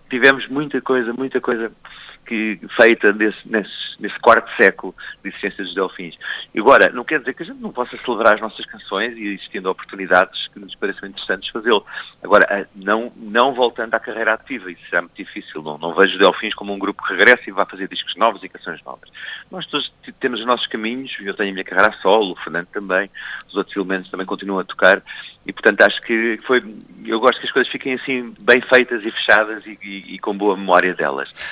tivemos muita coisa feita nesse quarto século de existência dos Delfins. E agora, não quer dizer que a gente não possa celebrar as nossas canções e existindo oportunidades que nos pareçam interessantes fazê-lo. Agora, não voltando à carreira ativa, isso será muito difícil. Não vejo os Delfins como um grupo que regressa e vai fazer discos novos e canções novas. Nós todos temos os nossos caminhos, eu tenho a minha carreira a solo, o Fernando também, os outros elementos também continuam a tocar, e portanto acho que eu gosto que as coisas fiquem assim bem feitas e fechadas e com boa memória delas.